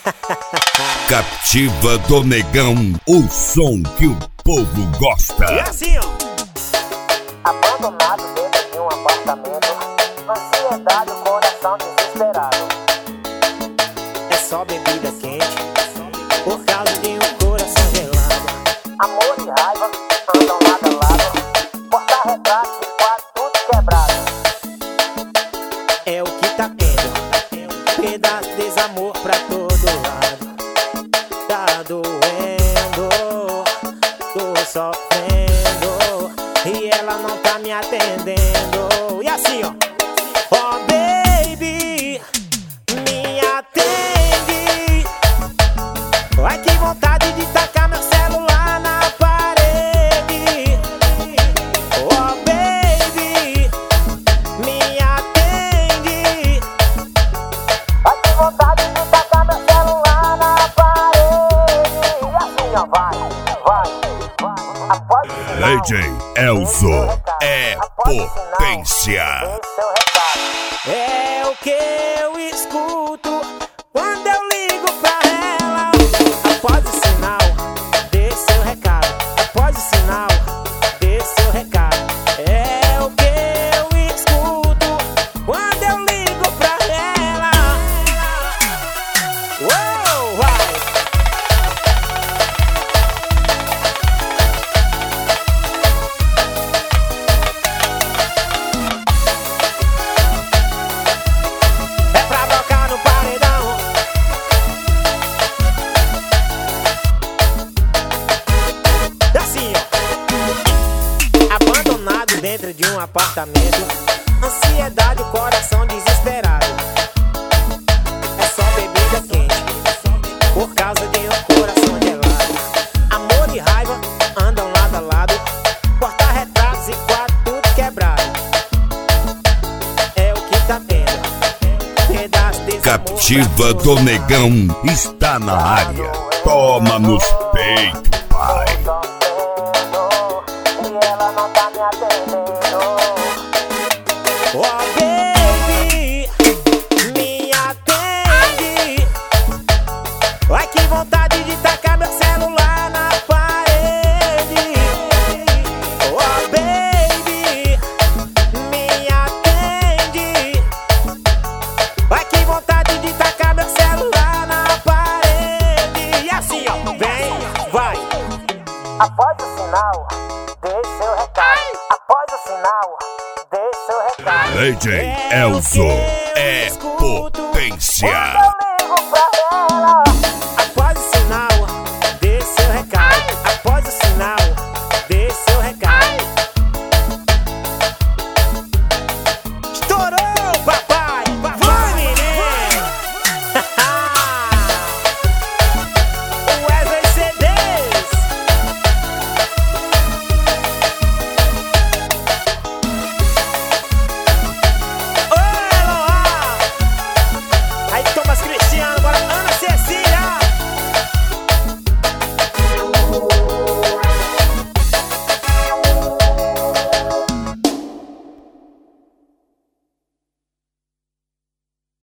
Captiva do Negão, o som que o povo gosta. E assim, ó. Abandonado dentro de um apartamento, ansiedade, o coração desesperado. É só bebida quente, por causa de um coração gelado. Amor e raiva andam lado a lado, porta-retratos e quase tudo quebrado. É o que tá tendo, pedaço de desamor pra todo lado. Tá doendo, tô sofrendo, e ela não tá me atendendo. E assim, ó. Oh baby, me atende. Ai que vontade de tacar meu celular na parede. Oh baby, me atende. Ai que vontade de tacar meu celular na parede. E assim, ó, vai. Após o sinal, DJ Elzo é potência. dê seu recado. É o que eu escuto quando eu ligo pra ela. Após o sinal, dê seu recado. Após o sinal, dê seu recado. É o que eu escuto quando eu ligo pra ela. Uou, vai! É pra tocar no paredão. Assim, ó. Abandonado dentro de um apartamento, ansiedade, o coração desesperado. É só bebida quente, por causa de um coração gelado. Amor e raiva andam lado a lado, porta-retratos e quase tudo quebrado. É o que tá tendo, pedaço de desamor Captiva pra do todo Negão está na área. Toma nos peitos, pai. Sofrendo, e ela não tá me atendendo. Oh baby, me atende. Ai que vontade de tacar meu celular na parede. Oh baby, me atende. Ai que vontade de tacar meu celular na parede. E assim, ó, vem, vai. Após o sinal, dê seu recado. Após o sinal, dê seu recado. DJ Elzo é potência.